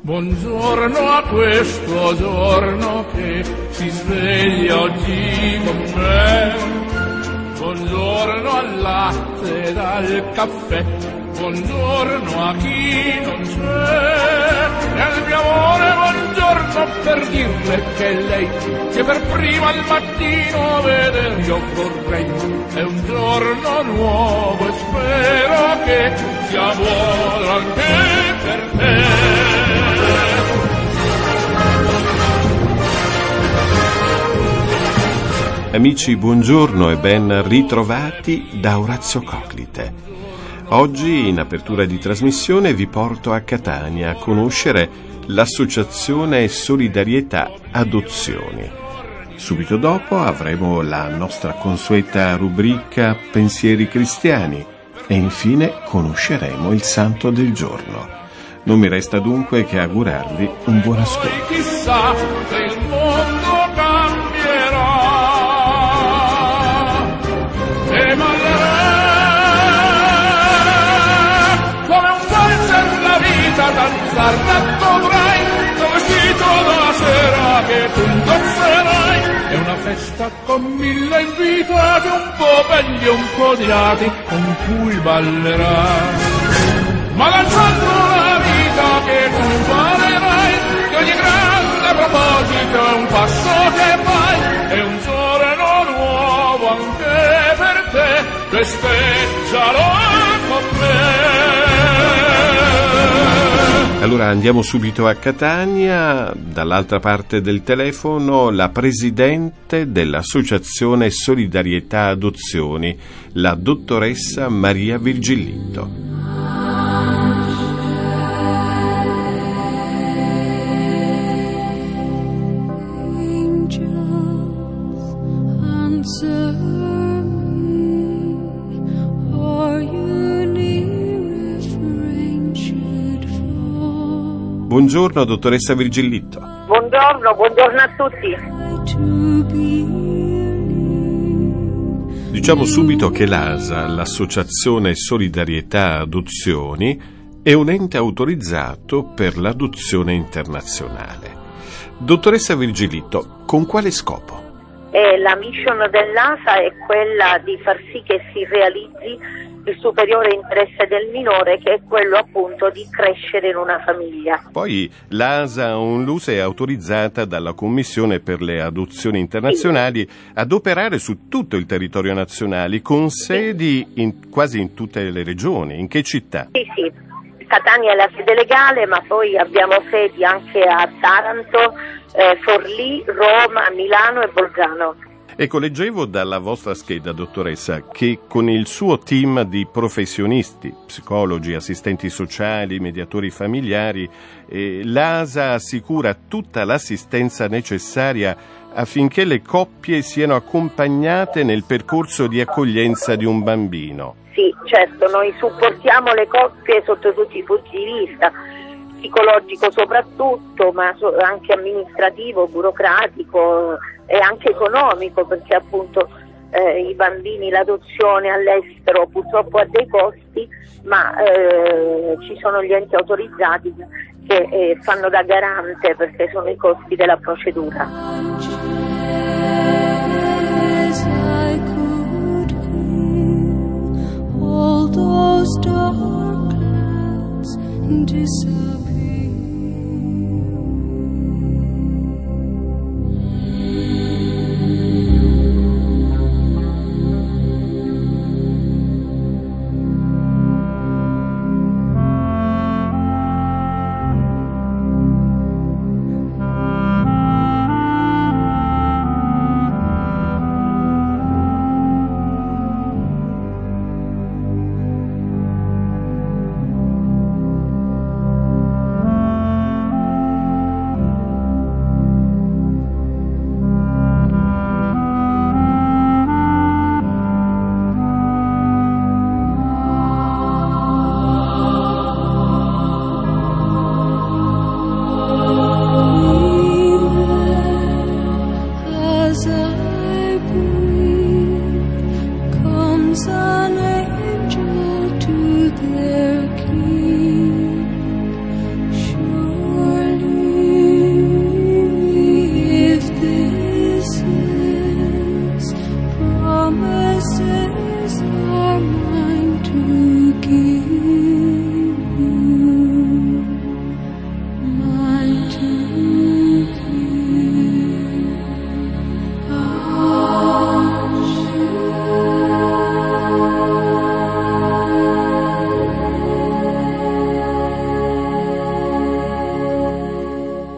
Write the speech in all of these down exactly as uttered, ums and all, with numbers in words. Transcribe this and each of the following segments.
Buongiorno a questo giorno che si sveglia oggi con me. Buongiorno al latte ed al caffè. Buongiorno a chi non c'è. E al mio amore buongiorno per dirle che lei che per prima al mattino vedere io vorrei. È un giorno nuovo e spero che sia buono anche per te. Amici, buongiorno e ben ritrovati da Orazio Coclite. Oggi, in apertura di trasmissione, vi porto a Catania a conoscere l'associazione Solidarietà Adozioni. Subito dopo avremo la nostra consueta rubrica Pensieri Cristiani e infine conosceremo il Santo del giorno. Non mi resta dunque che augurarvi un buon ascolto. Chissà se il mondo cambierà e ballerà come un valzer la vita, danzar dovrai, tuo vestito da sera che tu indosserai. È una festa con mille invitati, un po' belli e un po' odiati, con cui ballerai. Ma danzando la vita che tu imparerai, che ogni grande proposito è un passo che fai, è un giorno nuovo anche per te, festeggialo con me. Allora andiamo subito a Catania, dall'altra parte del telefono la presidente dell'associazione Solidarietà Adozioni, la dottoressa Maria Virgillitto. Buongiorno dottoressa Virgillitto. Buongiorno, buongiorno a tutti. Diciamo subito che l'A S A, l'Associazione Solidarietà Adozioni, è un ente autorizzato per l'adozione internazionale. Dottoressa Virgillitto, con quale scopo? Eh, la mission dell'A S A è quella di far sì che si realizzi il superiore interesse del minore, che è quello appunto di crescere in una famiglia. Poi l'A S A Onlus è autorizzata dalla Commissione per le adozioni internazionali sì. ad operare su tutto il territorio nazionale, con sedi in, quasi in tutte le regioni. In che città? Sì, sì. Catania è la sede legale, ma poi abbiamo sedi anche a Taranto, eh, Forlì, Roma, Milano e Bolzano. Ecco, leggevo dalla vostra scheda, dottoressa, che con il suo team di professionisti, psicologi, assistenti sociali, mediatori familiari, eh, l'A S A assicura tutta l'assistenza necessaria affinché le coppie siano accompagnate nel percorso di accoglienza di un bambino. Sì, certo, noi supportiamo le coppie sotto tutti i punti di vista, psicologico soprattutto, ma anche amministrativo, burocratico e anche economico, perché appunto eh, i bambini, l'adozione all'estero purtroppo ha dei costi, ma eh, ci sono gli enti autorizzati che eh, fanno da garante, perché sono i costi della procedura. All those dark clouds disappear.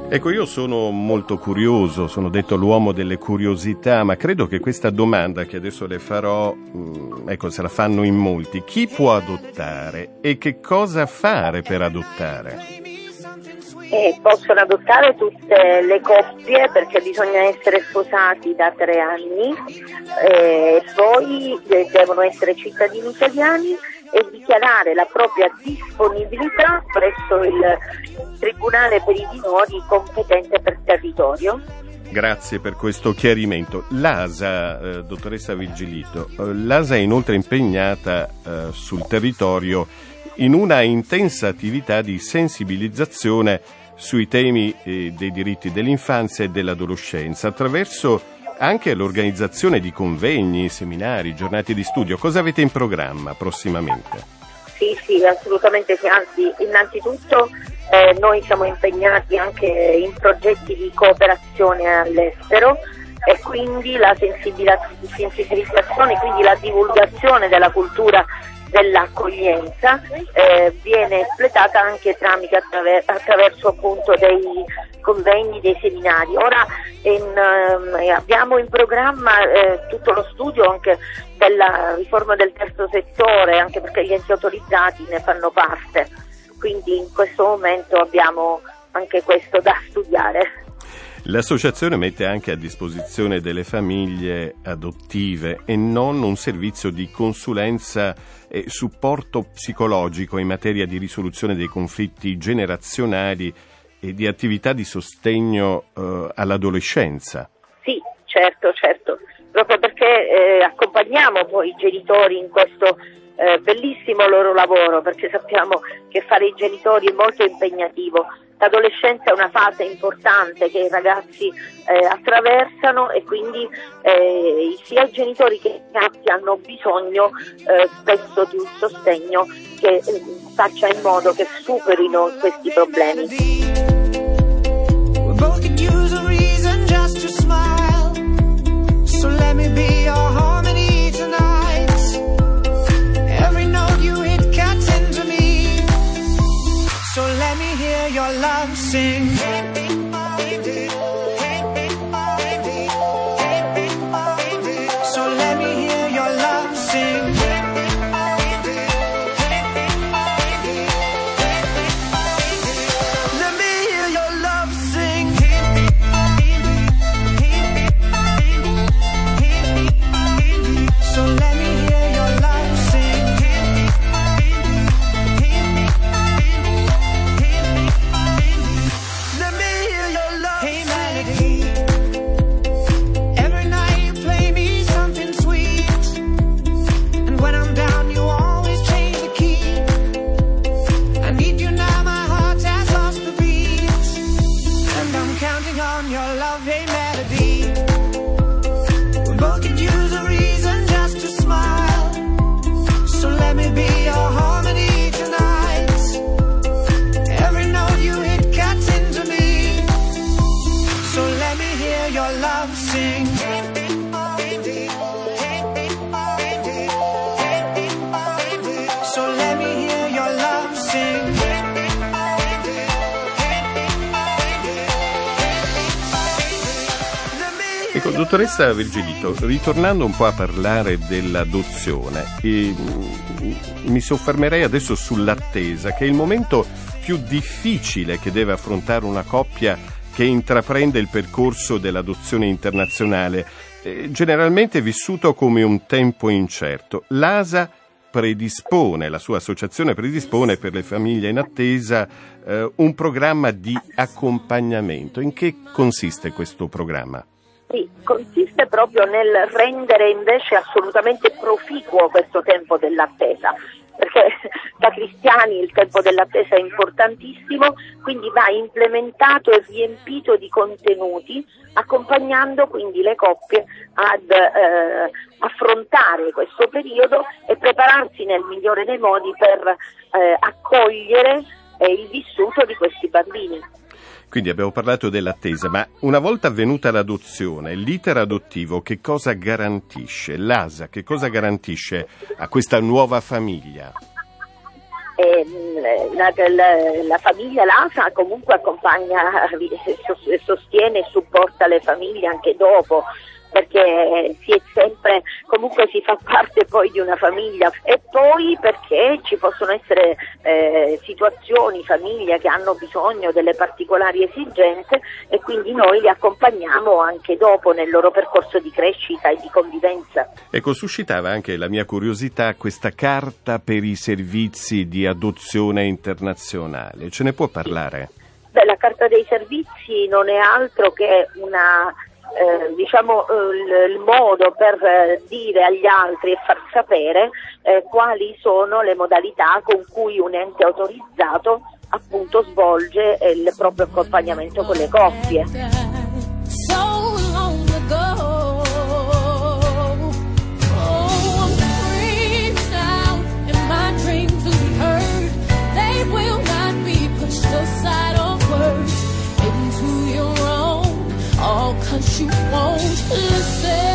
Ecco, io sono molto curioso, sono detto l'uomo delle curiosità, ma credo che questa domanda che adesso le farò, ecco, se la fanno in molti. Chi può adottare e che cosa fare per adottare? Eh, possono adottare tutte le coppie, perché bisogna essere sposati da tre anni, e poi devono essere cittadini italiani e dichiarare la propria disponibilità presso il Tribunale per i minori competente per territorio. Grazie per questo chiarimento. L'A S A, eh, dottoressa Virgilito, eh, l'A S A è inoltre impegnata eh, sul territorio in una intensa attività di sensibilizzazione sui temi eh, dei diritti dell'infanzia e dell'adolescenza, attraverso anche l'organizzazione di convegni, seminari, giornate di studio. Cosa avete in programma prossimamente? Sì, sì, assolutamente sì. Anzi, innanzitutto eh, noi siamo impegnati anche in progetti di cooperazione all'estero e quindi la sensibilizzazione, quindi la divulgazione della cultura dell'accoglienza eh, viene espletata anche tramite attraver- attraverso appunto dei convegni, dei seminari. Ora in, eh, abbiamo in programma eh, tutto lo studio anche della riforma del terzo settore, anche perché gli enti autorizzati ne fanno parte, quindi in questo momento abbiamo anche questo da studiare. L'associazione mette anche a disposizione delle famiglie adottive e non un servizio di consulenza e supporto psicologico in materia di risoluzione dei conflitti generazionali e di attività di sostegno eh, all'adolescenza. Sì, certo, certo, proprio perché eh, accompagniamo poi i genitori in questo eh, bellissimo loro lavoro, perché sappiamo che fare i genitori è molto impegnativo. L'adolescenza è una fase importante che i ragazzi eh, attraversano e quindi eh, sia i genitori che i ragazzi hanno bisogno eh, spesso di un sostegno che eh, faccia in modo che superino questi problemi. Your love sing. So let me hear your love sing. Let me hear your love sing. So let me hear your love sing. Ecco, dottoressa Virgilito, ritornando un po' a parlare dell'adozione, e, mi soffermerei adesso sull'attesa, che è il momento più difficile che deve affrontare una coppia che intraprende il percorso dell'adozione internazionale, eh, generalmente vissuto come un tempo incerto. L'A S A predispone, la sua associazione predispone per le famiglie in attesa eh, un programma di accompagnamento. In che consiste questo programma? Sì, consiste proprio nel rendere invece assolutamente proficuo questo tempo dell'attesa, perché da cristiani il tempo dell'attesa è importantissimo, quindi va implementato e riempito di contenuti, accompagnando quindi le coppie ad eh, affrontare questo periodo e prepararsi nel migliore dei modi per eh, accogliere eh, il vissuto di questi bambini. Quindi abbiamo parlato dell'attesa, ma una volta avvenuta l'adozione, l'iter adottivo che cosa garantisce? L'A S A che cosa garantisce a questa nuova famiglia? E, la, la, la famiglia Lasa comunque accompagna, sostiene e supporta le famiglie anche dopo, perché si è sempre, comunque si fa parte poi di una famiglia, e poi perché ci possono essere eh, situazioni, famiglie che hanno bisogno delle particolari esigenze, e quindi noi li accompagniamo anche dopo nel loro percorso di crescita e di convivenza. Ecco, suscitava anche la mia curiosità questa carta per i servizi di adozione internazionale, ce ne può parlare? Beh, la carta dei servizi non è altro che una Eh, diciamo eh, il, il modo per eh, dire agli altri e far sapere eh, quali sono le modalità con cui un ente autorizzato appunto svolge eh, il proprio accompagnamento con le coppie. Cause you won't listen.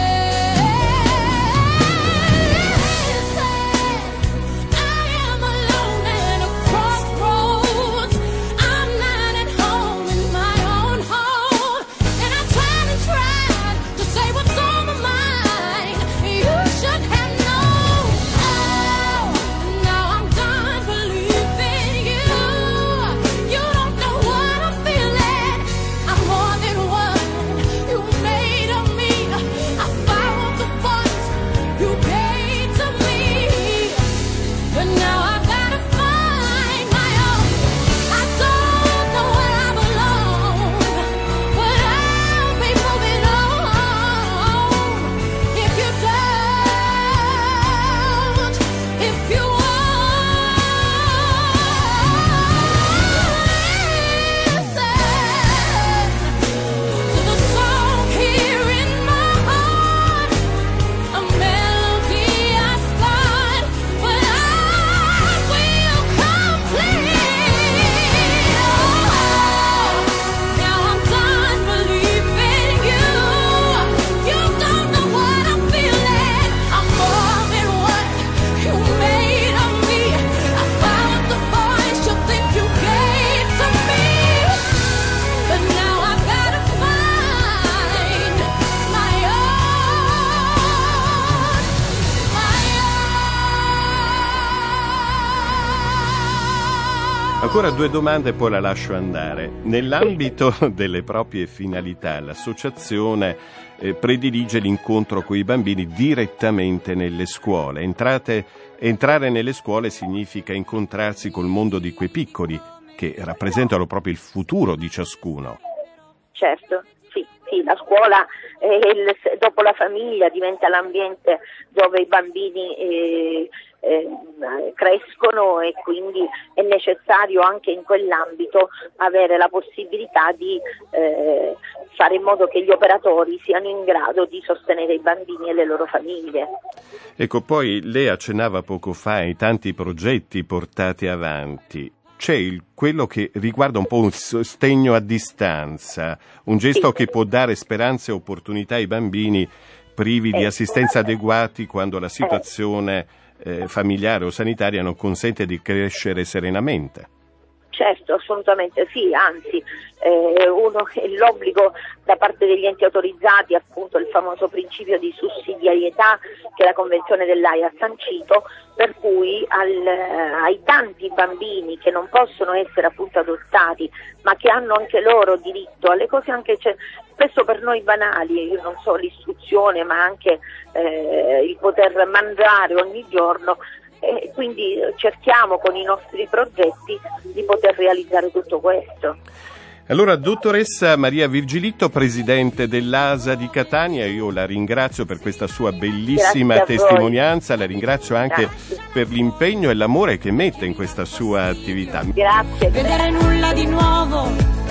Ancora due domande e poi la lascio andare. Nell'ambito delle proprie finalità, l'associazione eh, predilige l'incontro con i bambini direttamente nelle scuole. Entrate, entrare nelle scuole significa incontrarsi col mondo di quei piccoli che rappresentano proprio il futuro di ciascuno. Certo, sì, sì, la scuola eh, il, dopo la famiglia diventa l'ambiente dove i bambini eh, eh, crescono, e quindi è necessario anche in quell'ambito avere la possibilità di eh, fare in modo che gli operatori siano in grado di sostenere i bambini e le loro famiglie. Ecco, poi lei accennava poco fa ai tanti progetti portati avanti. C'è il, quello che riguarda un po' un sostegno a distanza, un gesto sì. che può dare speranze e opportunità ai bambini privi eh. di assistenza adeguati quando la situazione eh, familiare o sanitaria non consente di crescere serenamente. Certo, assolutamente sì, anzi eh, uno, l'obbligo da parte degli enti autorizzati, appunto il famoso principio di sussidiarietà che la Convenzione dell'Aia ha sancito, per cui al, ai tanti bambini che non possono essere appunto adottati, ma che hanno anche loro diritto alle cose anche cioè, spesso per noi banali, io non so, l'istruzione, ma anche eh, il poter mangiare ogni giorno. E quindi cerchiamo con i nostri progetti di poter realizzare tutto questo. Allora, dottoressa Maria Virgilitto, presidente dell'A S A di Catania, io la ringrazio per questa sua bellissima testimonianza, la ringrazio anche Grazie. per l'impegno e l'amore che mette in questa sua attività. Grazie. Vedere nulla di nuovo,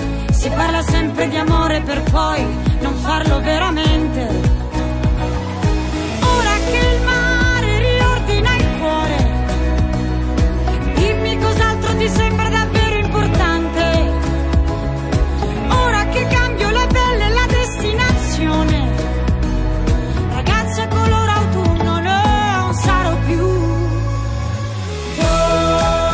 si parla sempre di amore per poi non farlo veramente. Ora che il mare riordina il cuore, dimmi cos'altro ti sembra davvero importante. Ora che cambio la pelle e la destinazione, ragazza color autunno non sarò più. Oh.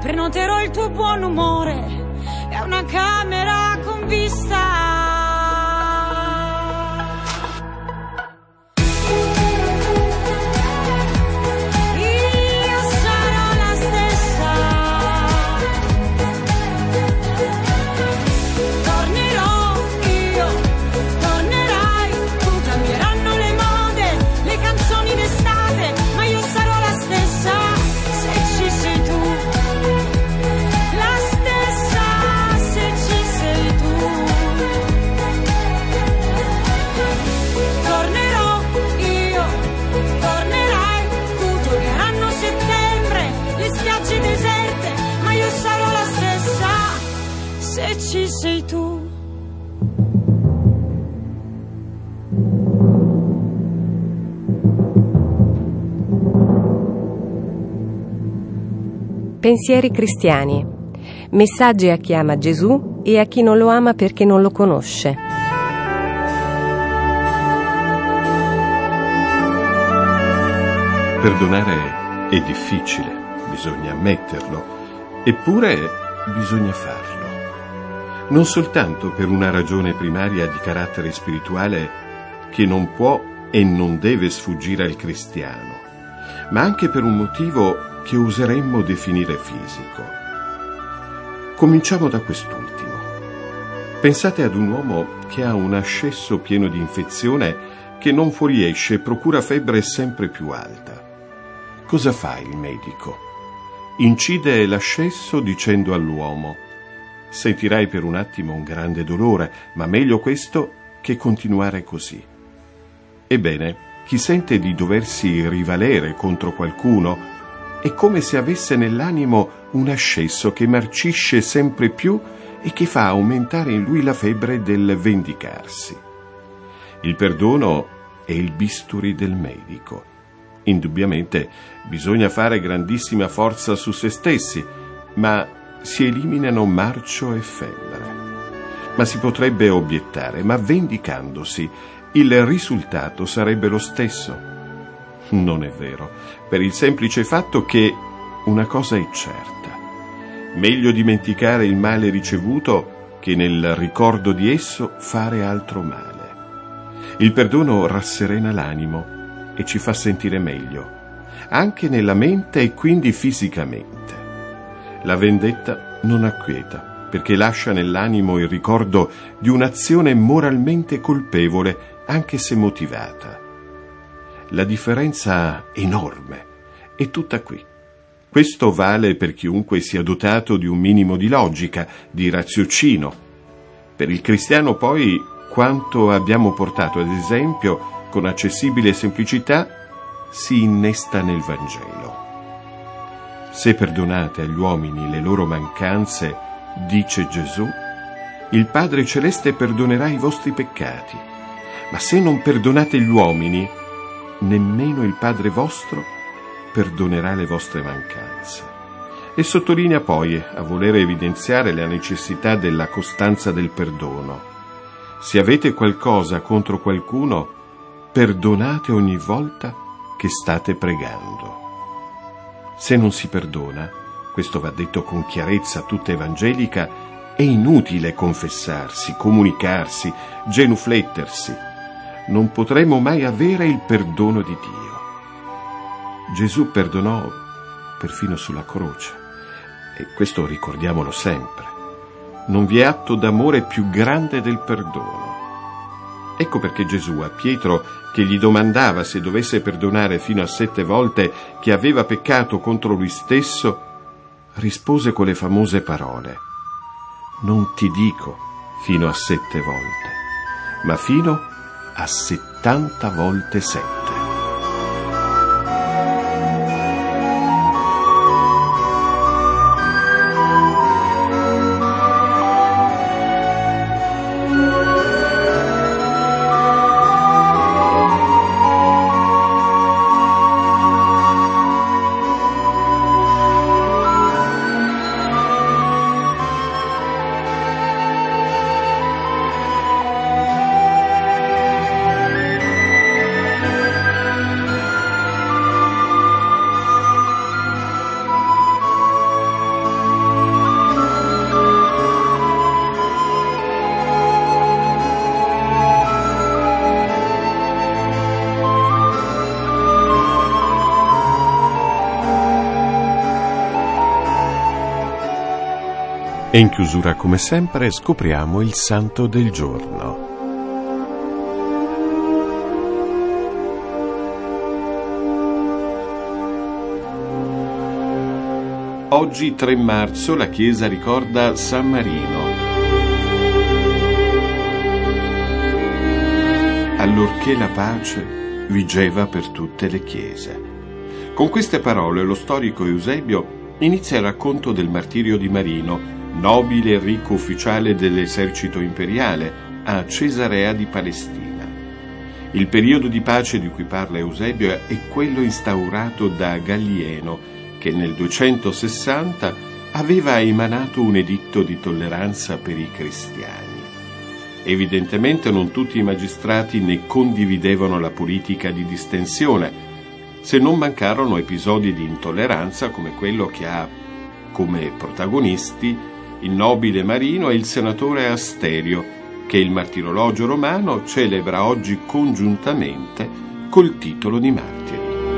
prenoterò il tuo buon umore e una camera con vista. Ci sei tu. Pensieri cristiani. Messaggi a chi ama Gesù e a chi non lo ama perché non lo conosce. Perdonare è difficile, bisogna ammetterlo, eppure bisogna farlo. Non soltanto per una ragione primaria di carattere spirituale che non può e non deve sfuggire al cristiano, ma anche per un motivo che oseremmo definire fisico. Cominciamo da quest'ultimo. Pensate ad un uomo che ha un ascesso pieno di infezione che non fuoriesce e procura febbre sempre più alta. Cosa fa il medico? Incide l'ascesso dicendo all'uomo: sentirai per un attimo un grande dolore, ma meglio questo che continuare così. Ebbene, chi sente di doversi rivalere contro qualcuno è come se avesse nell'animo un ascesso che marcisce sempre più e che fa aumentare in lui la febbre del vendicarsi. Il perdono è il bisturi del medico. Indubbiamente bisogna fare grandissima forza su se stessi, ma si eliminano marcio e febbre. Ma si potrebbe obiettare, ma vendicandosi il risultato sarebbe lo stesso? Non è vero, per il semplice fatto che una cosa è certa: meglio dimenticare il male ricevuto che nel ricordo di esso fare altro male. Il perdono rasserena l'animo e ci fa sentire meglio, anche nella mente e quindi fisicamente. La vendetta non acquieta, perché lascia nell'animo il ricordo di un'azione moralmente colpevole, anche se motivata. La differenza enorme è tutta qui. Questo vale per chiunque sia dotato di un minimo di logica, di raziocinio. Per il cristiano poi quanto abbiamo portato ad esempio con accessibile semplicità si innesta nel Vangelo. Se perdonate agli uomini le loro mancanze, dice Gesù, il Padre Celeste perdonerà i vostri peccati. Ma se non perdonate gli uomini, nemmeno il Padre vostro perdonerà le vostre mancanze. E sottolinea poi, a voler evidenziare la necessità della costanza del perdono: se avete qualcosa contro qualcuno, perdonate ogni volta che state pregando. Se non si perdona, questo va detto con chiarezza tutta evangelica, è inutile confessarsi, comunicarsi, genuflettersi. Non potremo mai avere il perdono di Dio. Gesù perdonò perfino sulla croce, e questo ricordiamolo sempre. Non vi è atto d'amore più grande del perdono. Ecco perché Gesù a Pietro, che gli domandava se dovesse perdonare fino a sette volte che aveva peccato contro lui stesso, rispose con le famose parole: non ti dico fino a sette volte, ma fino a settanta volte sette. E in chiusura, come sempre, scopriamo il santo del giorno. Oggi, tre marzo, la Chiesa ricorda San Marino. Allorché la pace vigeva per tutte le chiese. Con queste parole lo storico Eusebio inizia il racconto del martirio di Marino, nobile e ricco ufficiale dell'esercito imperiale a Cesarea di Palestina. Il periodo di pace di cui parla Eusebio è quello instaurato da Gallieno, che nel duecentosessanta aveva emanato un editto di tolleranza per i cristiani. Evidentemente non tutti i magistrati ne condividevano la politica di distensione, se non mancarono episodi di intolleranza come quello che ha come protagonisti il nobile Marino e il senatore Asterio, che il martirologio romano celebra oggi congiuntamente col titolo di martiri.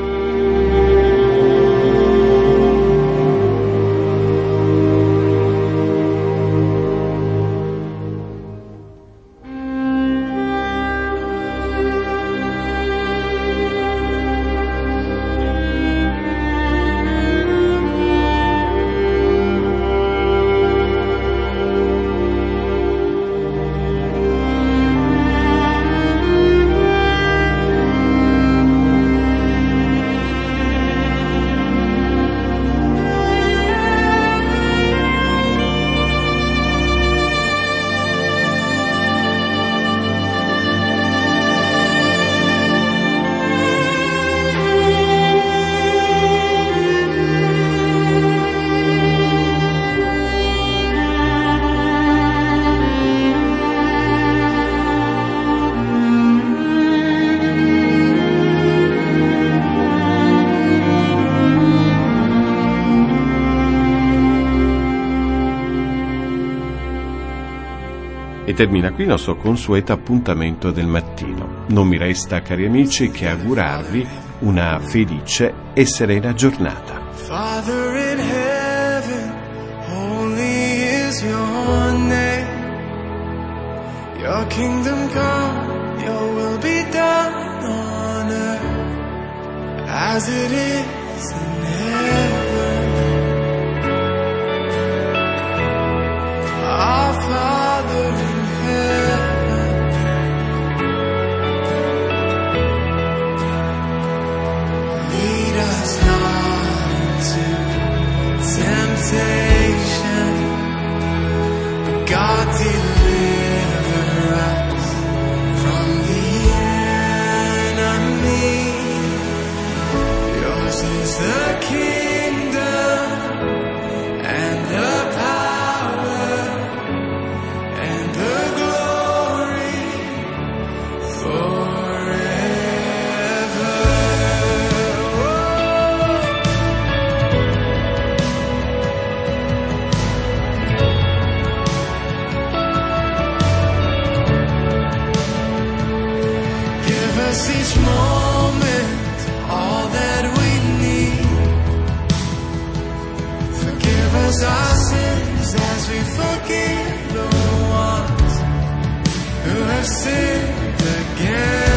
E termina qui il nostro consueto appuntamento del mattino. Non mi resta, cari amici, che augurarvi una felice e serena giornata. Father in heaven, holy is your name. Your kingdom come, your will be done on earth as it is in heaven. Our Father in heaven, lead us not into temptation, but God deliver us from the enemy. Yours is the kingdom and the power and the glory forever. Give us each moment all that we need. Forgive us our sins as we forgive the ones who have sinned again.